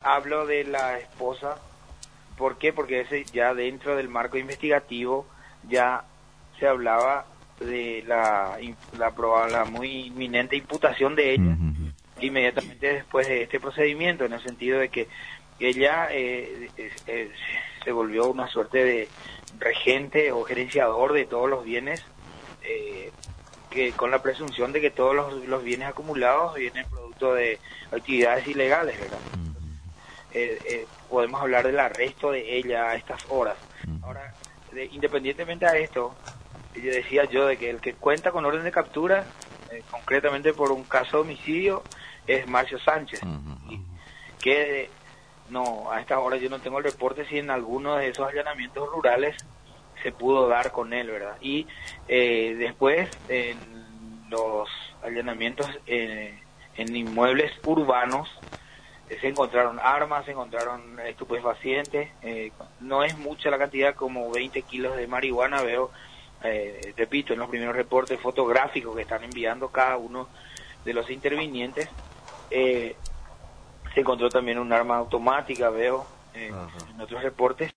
hablo de la esposa. ¿Por qué? Porque ese ya dentro del marco investigativo ya se hablaba de la muy inminente imputación de ella inmediatamente después de este procedimiento, en el sentido de que ella se volvió una suerte de regente o gerenciador de todos los bienes, que con la presunción de que todos los bienes acumulados vienen producto de actividades ilegales, ¿verdad? Podemos hablar del arresto de ella a estas horas. Ahora, independientemente a esto, decía yo de que el que cuenta con orden de captura, concretamente por un caso de homicidio, es Marcio Sánchez. Y que no, a estas horas yo no tengo el reporte si en alguno de esos allanamientos rurales se pudo dar con él, ¿verdad? Y después, en los allanamientos en inmuebles urbanos, se encontraron armas, se encontraron estupefacientes, no es mucha la cantidad, como 20 kilos de marihuana, veo, repito, en los primeros reportes fotográficos que están enviando cada uno de los intervinientes. Se encontró también un arma automática, veo, en otros reportes.